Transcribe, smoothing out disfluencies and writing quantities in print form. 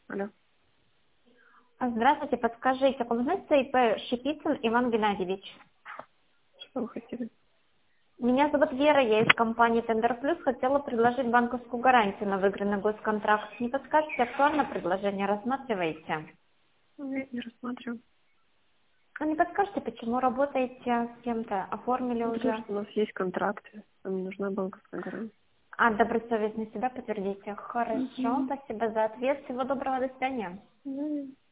Алло. Здравствуйте, подскажите, полномочия ИП Шипицын Иван Геннадьевич. Что вы хотели? Меня зовут Вера, я из компании Тендер Плюс, хотела предложить банковскую гарантию на выигранный госконтракт. Не подскажете, актуально предложение рассматриваете? Нет, не рассматриваю. А не подскажете, почему работаете с кем-то, оформили Ну, потому уже? что у нас есть контракты, нам не нужна банковская гарантия. А, добросовестно себя подтвердите. Хорошо, Угу. спасибо за ответ. Всего доброго, до свидания.